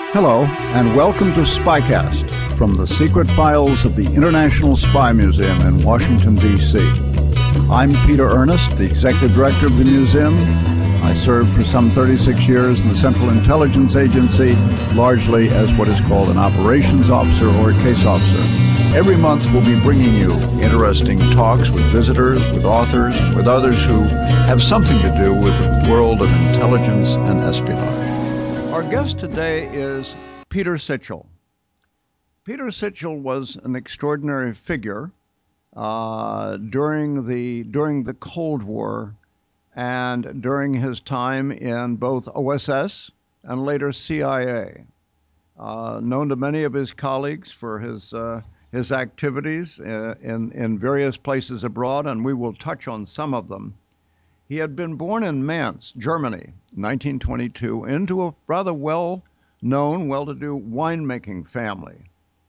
Hello, and welcome to Spycast from the secret files of the International Spy Museum in Washington, D.C. I'm Peter Earnest, the executive director of the museum. I served for some 36 years in the Central Intelligence Agency, largely as what is called an operations officer or a case officer. Every month we'll be bringing you interesting talks with visitors, with authors, with others who have something to do with the world of intelligence and espionage. Our guest today is Peter Sichel. Peter Sichel was an extraordinary figure during the Cold War and during his time in both OSS and later CIA. Known to many of his colleagues for his activities in various places abroad, and we will touch on some of them. He had been born in Mainz, Germany, 1922, into a rather well-known, well-to-do winemaking family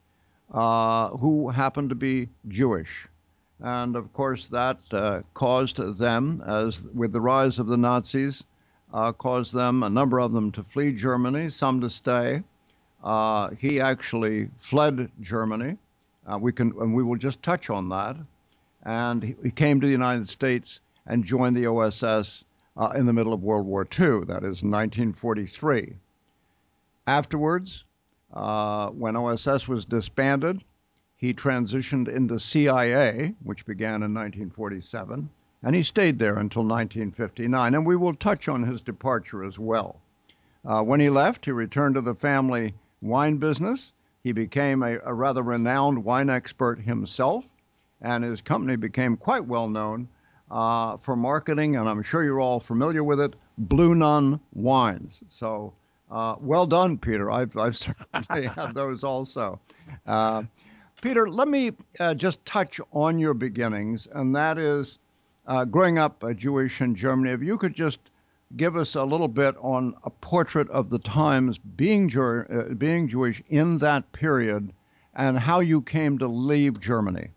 who happened to be Jewish. And of course, that caused them, as with the rise of the Nazis, caused them, a number of them, to flee Germany, some to stay. He actually fled Germany. And we will just touch on that. And he came to the United States and joined the OSS in the middle of World War II, that is 1943. Afterwards, when OSS was disbanded, he transitioned into CIA, which began in 1947, and he stayed there until 1959, and we will touch on his departure as well. When he left, he returned to the family wine business. He became a rather renowned wine expert himself, and his company became quite well known for marketing, and I'm sure you're all familiar with it, Blue Nun wines. So well done, Peter. I've certainly had those also. Peter, let me just touch on your beginnings, and that is growing up Jewish in Germany. If you could just give us a little bit on a portrait of the times being Jewish in that period and how you came to leave Germany.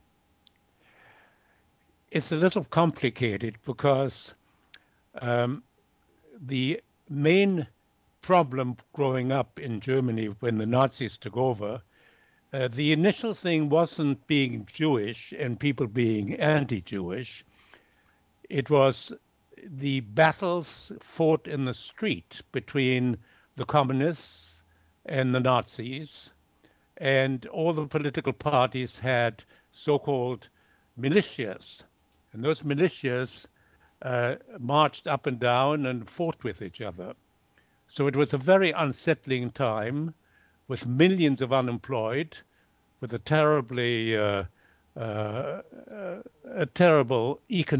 It's a little complicated because the main problem growing up in Germany when the Nazis took over, the initial thing wasn't being Jewish and people being anti-Jewish. It was the battles fought in the street between the communists and the Nazis, and all the political parties had so-called militias. And those militias marched up and down and fought with each other. So it was a very unsettling time with millions of unemployed, with a terrible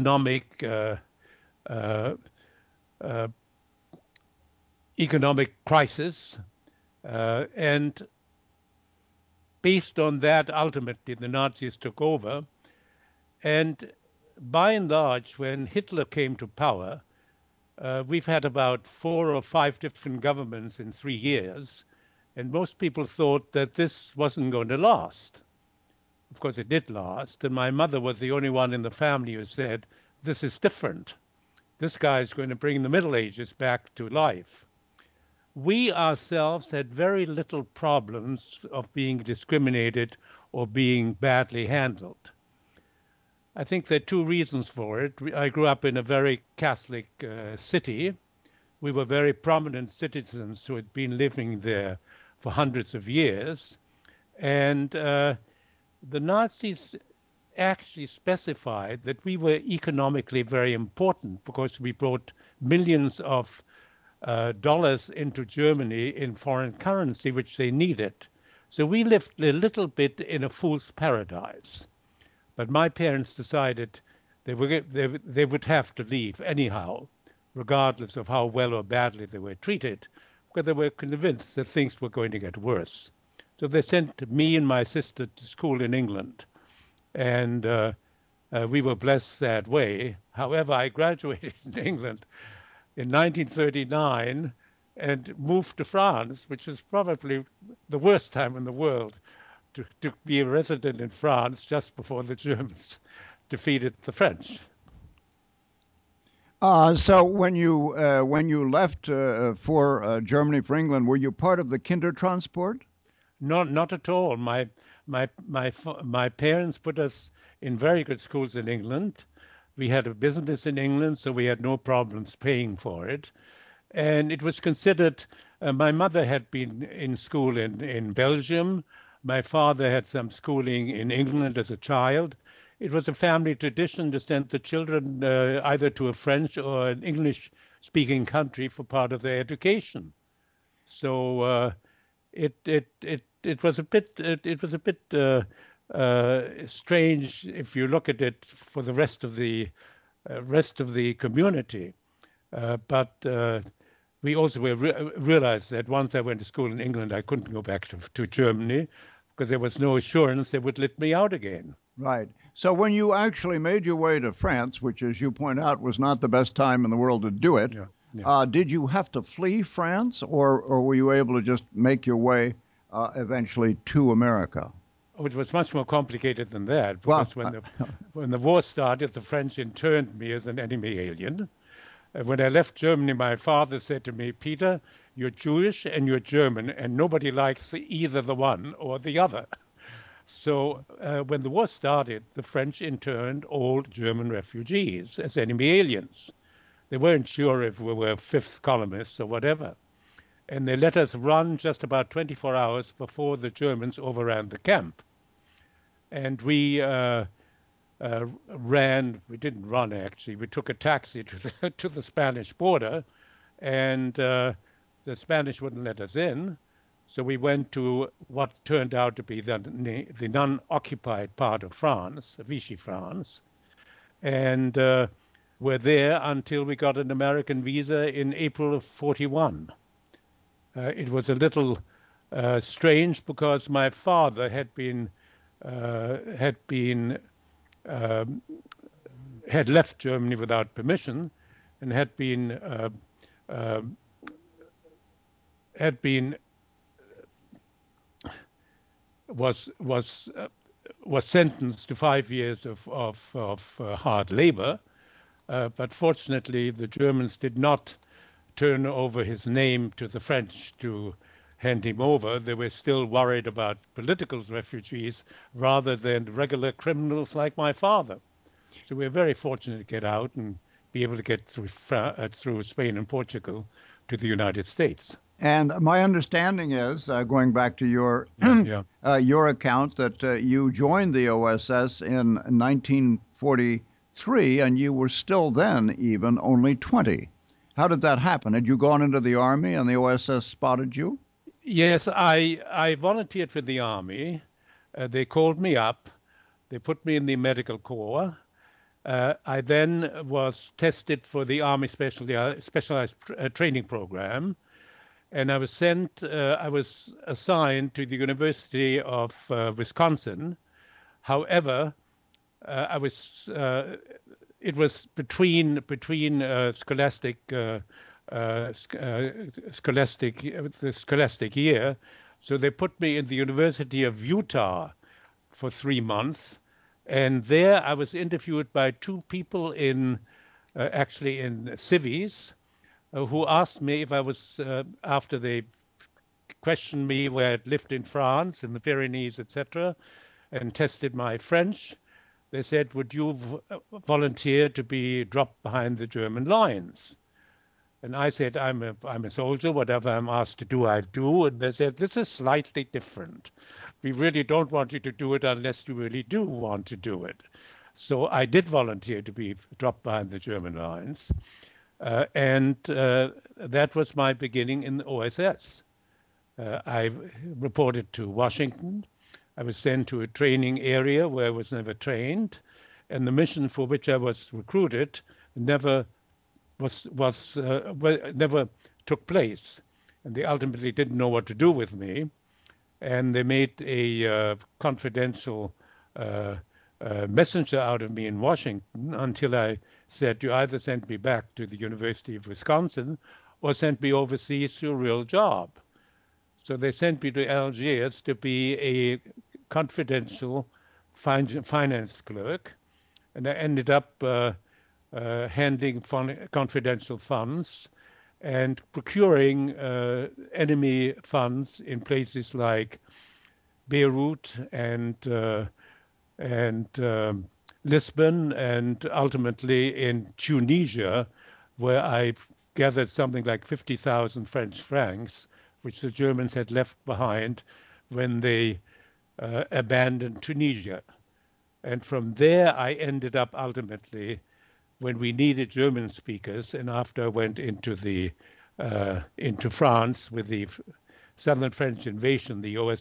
economic crisis. And based on that, ultimately, the Nazis took over. And by and large, when Hitler came to power, we've had about 4 or 5 different governments in 3 years, and most people thought that this wasn't going to last. Of course, it did last, and my mother was the only one in the family who said, this is different. This guy is going to bring the Middle Ages back to life. We ourselves had very little problems of being discriminated or being badly handled. I think there are 2 reasons for it. I grew up in a very Catholic city. We were very prominent citizens who had been living there for hundreds of years. And the Nazis actually specified that we were economically very important because we brought millions of dollars into Germany in foreign currency, which they needed. So we lived a little bit in a fool's paradise. But my parents decided they would have to leave anyhow, regardless of how well or badly they were treated, because they were convinced that things were going to get worse. So they sent me and my sister to school in England, and we were blessed that way. However, I graduated in England in 1939 and moved to France, which is probably the worst time in the world to be a resident in France just before the Germans defeated the French. So when you left for Germany for England, were you part of the Kindertransport? Not at all. My parents put us in very good schools in England. We had a business in England, so we had no problems paying for it. And it was considered. My mother had been in school in Belgium. My father had some schooling in England as a child. It was a family tradition to send the children either to a French or an English-speaking country for part of their education. So it was a bit strange if you look at it for the rest of the community. But we also realized that once I went to school in England, I couldn't go back to Germany because there was no assurance they would let me out again. Right. So when you actually made your way to France, which, as you point out, was not the best time in the world to do it, Yeah, yeah. did you have to flee France, or were you able to just make your way eventually to America? Oh, it was much more complicated than that Well, because when the war started, the French interned me as an enemy alien. When I left Germany, my father said to me, Peter, you're Jewish and you're German, and nobody likes either the one or the other. So when the war started, the French interned all German refugees as enemy aliens. They weren't sure if we were fifth columnists or whatever. And they let us run just about 24 hours before the Germans overran the camp. And we didn't run actually, we took a taxi to the Spanish border, and the Spanish wouldn't let us in. So we went to what turned out to be the non-occupied part of France, Vichy France, and were there until we got an American visa in April of 41. It was a little strange because my father had been um, had left Germany without permission and uh, had been was was uh, was sentenced to 5 years of hard labor. But fortunately, the Germans did not turn over his name to the French to hand him over. They were still worried about political refugees rather than regular criminals like my father. So we were very fortunate to get out and be able to get through Spain and Portugal to the United States. and my understanding is, going back to Yeah, yeah. your account, that you joined the OSS in 1943, and you were still then even only 20. How did that happen? Had you gone into the army and the OSS spotted you? Yes, I volunteered for the army. They called me up. They put me in the medical corps. I then was tested for the Army Specialized Training Program, and I was assigned to the University of Wisconsin. However, I was it was between the scholastic year, so they put me in the University of Utah for 3 months, and there I was interviewed by two people in actually in civies who asked me if I was after they questioned me where I'd lived in France, in the Pyrenees, etc., and tested my French. They said, "Would you volunteer to be dropped behind the German lines?" And I said, I'm a soldier. Whatever I'm asked to do, I do. And they said, this is slightly different. We really don't want you to do it unless you really do want to do it. So I did volunteer to be dropped behind the German lines. And that was my beginning in the OSS. I reported to Washington. I was sent to a training area where I was never trained. And the mission for which I was recruited never never took place, and they ultimately didn't know what to do with me, and they made a confidential uh, messenger out of me in Washington until I said, you either send me back to the University of Wisconsin or send me overseas to a real job. So they sent me to Algiers to be a confidential finance clerk, and I ended up handling confidential funds, and procuring enemy funds in places like Beirut and Lisbon, and ultimately in Tunisia, where I gathered something like 50,000 French francs, which the Germans had left behind when they abandoned Tunisia. And from there, I ended up ultimately when we needed German speakers, and after I went into France with the Southern French invasion,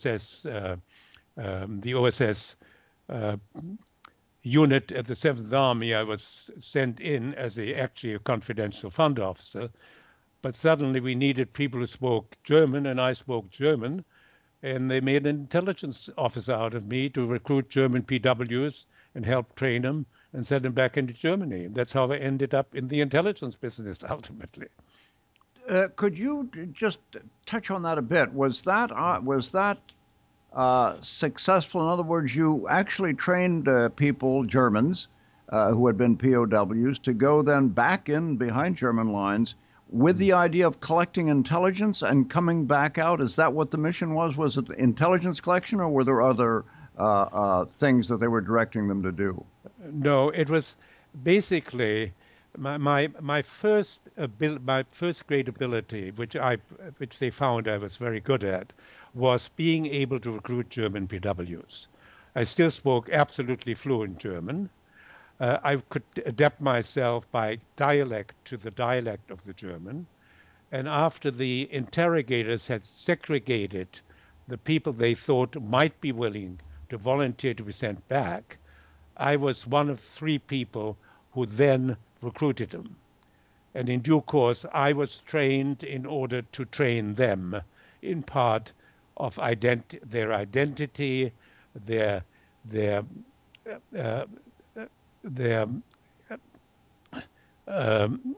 the OSS uh, unit at the Seventh Army, I was sent in as actually a confidential fund officer. But suddenly we needed people who spoke German, and I spoke German, and they made an intelligence officer out of me to recruit German PWs and help train them and send them back into Germany. That's how I ended up in the intelligence business ultimately. Could you just touch on that a bit? Was that successful? In other words, you actually trained people, Germans, who had been POWs, to go then back in behind German lines with the idea of collecting intelligence and coming back out. Is that what the mission was? Was it intelligence collection, or were there other things that they were directing them to do? No, it was basically my first great ability, which they found I was very good at, was being able to recruit German PWs. I still spoke absolutely fluent German. I could adapt myself by dialect to the dialect of the German. And after the interrogators had segregated the people they thought might be willing to volunteer to be sent back, I was one of three people who then recruited them. And in due course, I was trained in order to train them in part of their identity, their their uh, their um,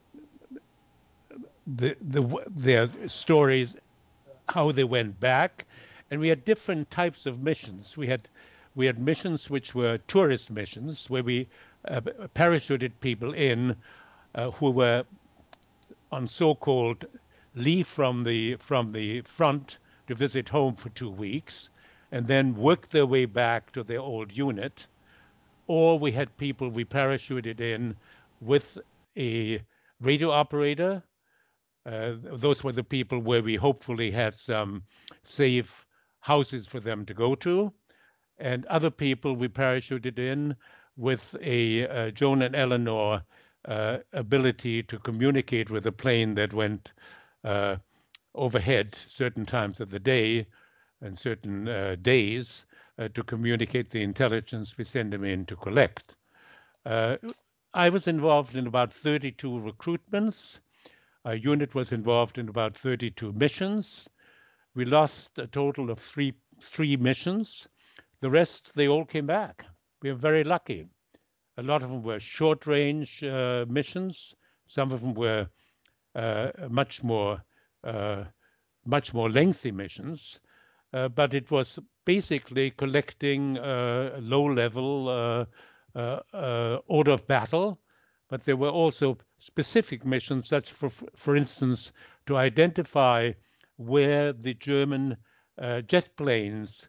their stories, how they went back, and we had different types of missions. We had missions which were tourist missions where we parachuted people in who were on so-called leave from the front to visit home for 2 weeks, and then work their way back to their old unit. Or we had people we parachuted in with a radio operator. Those were the people where we hopefully had some safe houses for them to go to. And other people we parachuted in with a Joan and Eleanor ability to communicate with a plane that went uh, overhead certain times of the day and certain days to communicate the intelligence we send them in to collect. Uh, I was involved in about 32 recruitments. Our unit was involved in about 32 missions. We lost a total of three missions. The rest, they all came back. We were very lucky. A lot of them were short range missions. Some of them were uh, much more uh, much more lengthy missions, but it was basically collecting low level order of battle. But there were also specific missions, such for instance, to identify where the German jet planes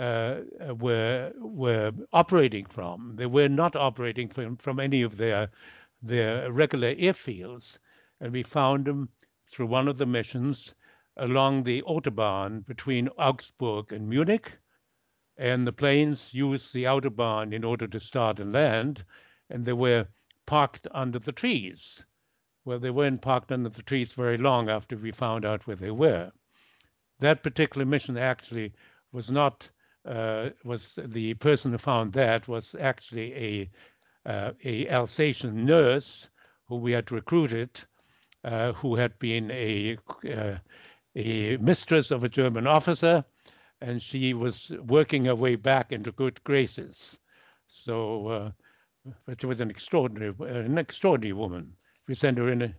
were operating from. They were not operating from any of their regular airfields, and we found them through one of the missions along the Autobahn between Augsburg and Munich, and the planes used the Autobahn in order to start and land, and they were parked under the trees. Well, they weren't parked under the trees very long after we found out where they were. That particular mission actually was not was the person who found that was actually a Alsatian nurse who we had recruited, who had been a mistress of a German officer, and she was working her way back into good graces. So, but she was an extraordinary woman. We sent her in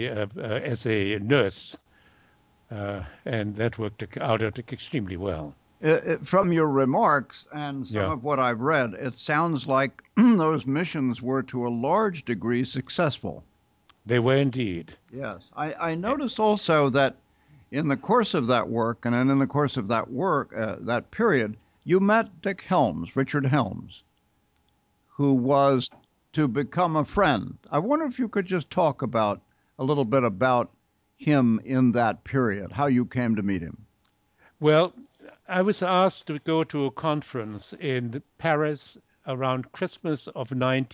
as a nurse, and that worked out extremely well. From your remarks and some Yeah, of what I've read, it sounds like those missions were to a large degree successful. they were indeed. Yes. I noticed also that in the course of that work, and then in the course of that work, that period, you met Dick Helms, Richard Helms, who was to become a friend. I wonder if you could just talk about a little bit about him in that period, how you came to meet him. Well, I was asked to go to a conference in Paris around Christmas of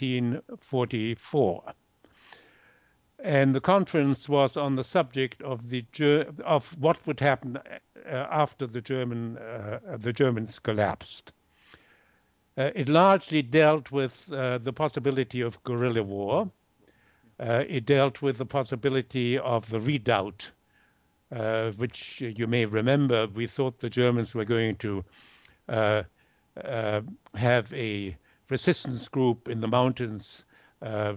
1944. And the conference was on the subject of of what would happen after the Germans collapsed. It largely dealt with the possibility of guerrilla war. It dealt with the possibility of the redoubt, which you may remember. We thought the Germans were going to uh, uh, have a resistance group in the mountains uh,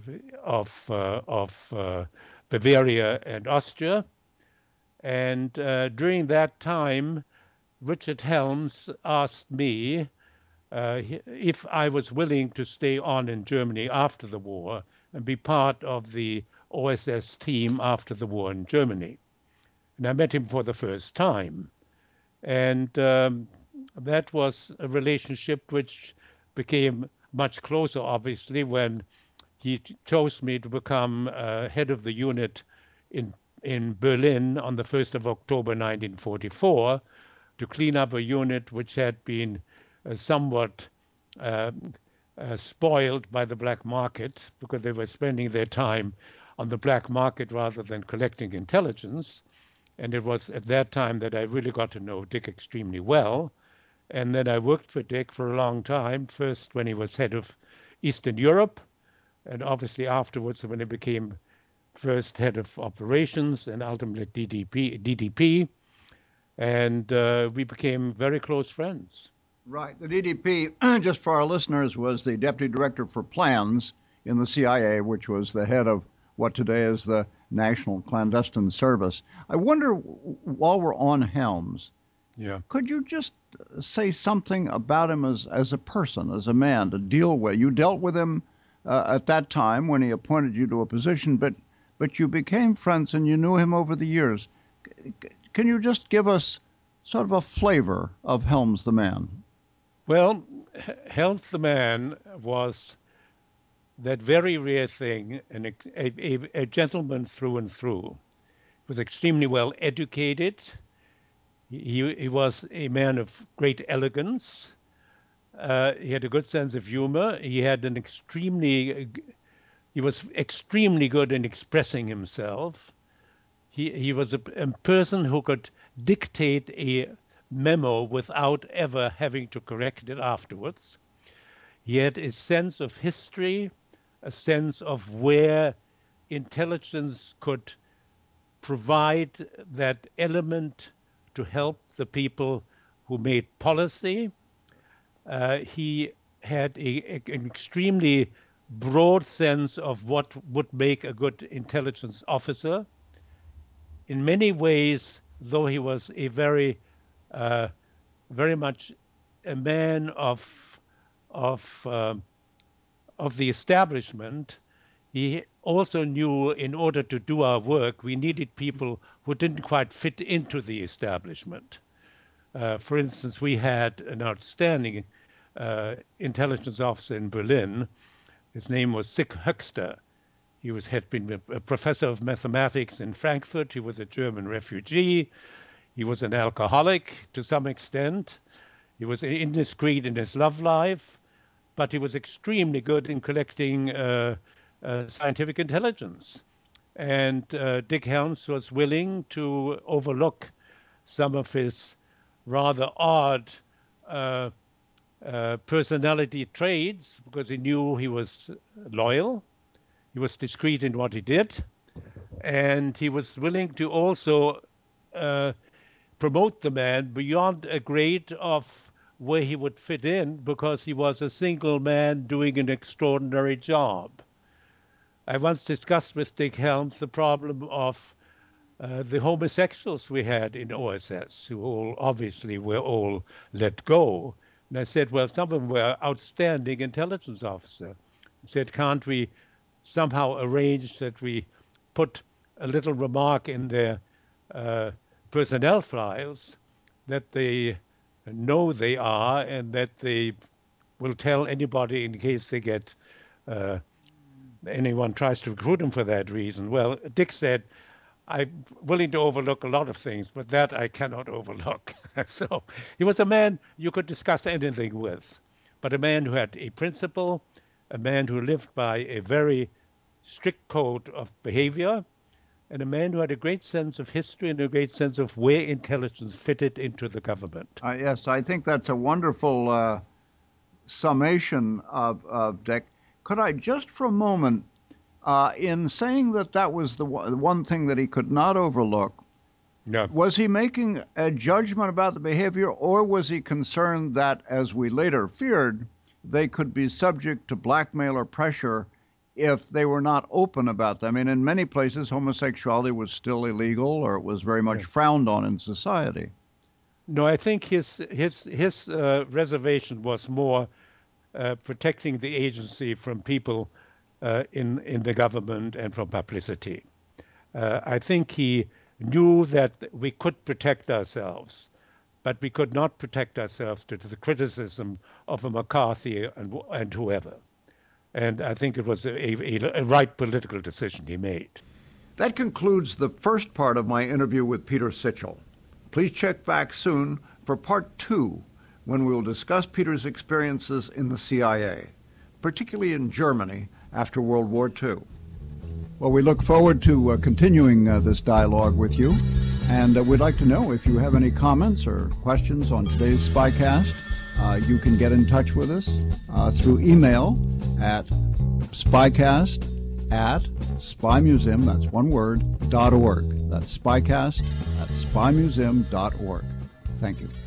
of Bavaria and Austria. And during that time, Richard Helms asked me if I was willing to stay on in Germany after the war and be part of the OSS team after the war in Germany. And I met him for the first time. And that was a relationship which became much closer, obviously, when he chose me to become head of the unit in in Berlin on the 1st of October 1944 to clean up a unit which had been somewhat uh, spoiled by the black market because they were spending their time on the black market rather than collecting intelligence. And it was at that time that I really got to know Dick extremely well. And then I worked for Dick for a long time, first when he was head of Eastern Europe, and obviously afterwards when he became first head of operations and ultimately DDP, and we became very close friends. Right. The DDP, just for our listeners, was the deputy director for plans in the CIA, which was the head of what today is the National Clandestine Service. I wonder, while we're on Helms, Yeah. could you just say something about him as a person, as a man to deal with? You dealt with him at that time when he appointed you to a position, but you became friends and you knew him over the years. Can you just give us sort of a flavor of Helms the man? Well, Helms the man was that very rare thing, a gentleman through and through. He was extremely well educated. He was a man of great elegance. He had a good sense of humor. He was extremely good in expressing himself. He was a person who could dictate a memo without ever having to correct it afterwards. He had a sense of history, a sense of where intelligence could provide that element to help the people who made policy. He had an extremely broad sense of what would make a good intelligence officer. In many ways, though he was a uh, very much a man of of the establishment, he also knew in order to do our work, we needed people who didn't quite fit into the establishment. For instance, we had an outstanding intelligence officer in Berlin. His name was Sig Höxter. Had been a professor of mathematics in Frankfurt. He was a German refugee. He was an alcoholic to some extent. He was indiscreet in his love life, but he was extremely good in collecting scientific intelligence. And Dick Helms was willing to overlook some of his rather odd uh, personality traits because he knew he was loyal, he was discreet in what he did, and he was willing to also uh, promote the man beyond a grade of where he would fit in because he was a single man doing an extraordinary job. I once discussed with Dick Helms the problem of the homosexuals we had in OSS, who all obviously were all let go. And I said, well, some of them were outstanding intelligence officers. I said, can't we somehow arrange that we put a little remark in their uh, personnel files that they know they are and that they will tell anybody in case they get uh, anyone tries to recruit them for that reason. Well, Dick said, I'm willing to overlook a lot of things, but that I cannot overlook. So he was a man you could discuss anything with, but a man who had a principle, a man who lived by a very strict code of behavior, and a man who had a great sense of history and a great sense of where intelligence fitted into the government. Yes, I think that's a wonderful summation of Dick. Could I just for a moment, in saying that that was the one thing that he could not overlook, No, was he making a judgment about the behavior, or was he concerned that, as we later feared, they could be subject to blackmail or pressure if they were not open about them? I mean, in many places, homosexuality was still illegal, or it was very much no, frowned on in society. no. I think his reservation was more protecting the agency from people in the government and from publicity. I think he knew that we could protect ourselves, but we could not protect ourselves to the criticism of a McCarthy and whoever. And I think it was a right political decision he made. That concludes the first part of my interview with Peter Sichel. Please check back soon for part two, when we will discuss Peter's experiences in the CIA, particularly in Germany after World War II. Well, we look forward to continuing this dialogue with you, and we'd like to know if you have any comments or questions on today's Spycast. You can get in touch with us through email at spycast@spymuseum, that's one word, .org. That's spycast@spymuseum.org. Thank you.